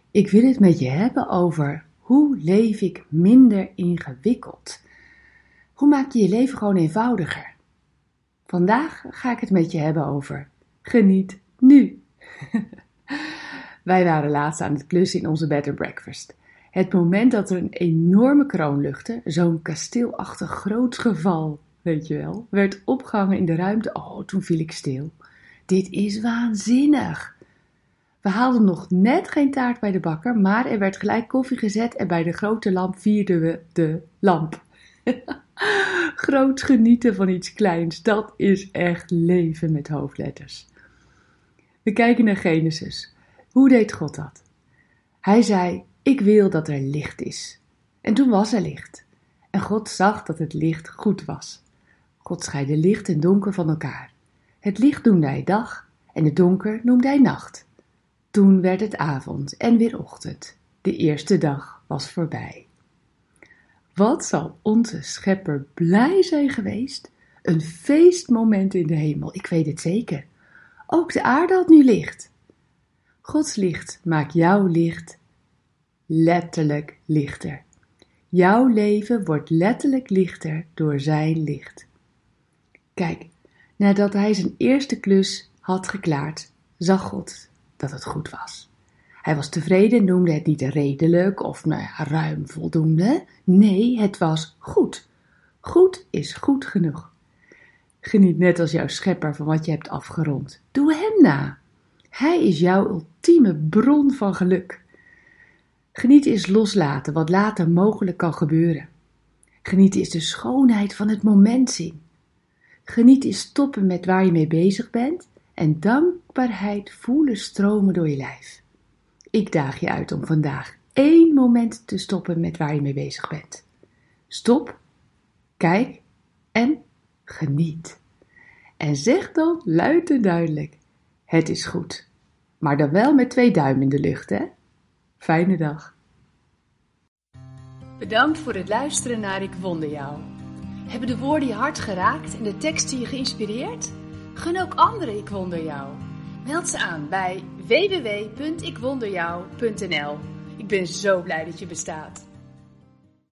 Ik wil het met je hebben over hoe leef ik minder ingewikkeld. Hoe maak je je leven gewoon eenvoudiger? Vandaag ga ik het met je hebben over geniet nu. Wij waren laatst aan het klussen in onze bed and breakfast. Het moment dat er een enorme kroon luchtte, zo'n kasteelachtig groot geval, weet je wel, werd opgehangen in de ruimte. Oh, toen viel ik stil. Dit is waanzinnig. We haalden nog net geen taart bij de bakker, maar er werd gelijk koffie gezet en bij de grote lamp vierden we de lamp. Groot genieten van iets kleins, dat is echt leven met hoofdletters. We kijken naar Genesis. Hoe deed God dat? Hij zei, ik wil dat er licht is. En toen was er licht. En God zag dat het licht goed was. God scheidde licht en donker van elkaar. Het licht noemde hij dag en het donker noemde hij nacht. Toen werd het avond en weer ochtend. De eerste dag was voorbij. Wat zal onze schepper blij zijn geweest? Een feestmoment in de hemel, ik weet het zeker. Ook de aarde had nu licht. Gods licht maakt jouw licht letterlijk lichter. Jouw leven wordt letterlijk lichter door zijn licht. Kijk, nadat hij zijn eerste klus had geklaard, zag God dat het goed was. Hij was tevreden en noemde het niet redelijk of ruim voldoende. Nee, het was goed. Goed is goed genoeg. Geniet net als jouw schepper van wat je hebt afgerond. Doe hem na. Hij is jouw ultieme bron van geluk. Genieten is loslaten wat later mogelijk kan gebeuren. Genieten is de schoonheid van het moment zien. Genieten is stoppen met waar je mee bezig bent en dankbaarheid voelen stromen door je lijf. Ik daag je uit om vandaag 1 moment te stoppen met waar je mee bezig bent. Stop, kijk en geniet. En zeg dan luid en duidelijk, het is goed. Maar dan wel met 2 duimen in de lucht, hè? Fijne dag. Bedankt voor het luisteren naar Ik Wonder Jou. Hebben de woorden je hart geraakt en de teksten je geïnspireerd? Gun ook anderen Ik Wonder Jou. Meld ze aan bij www.ikwonderjou.nl. Ik ben zo blij dat je bestaat.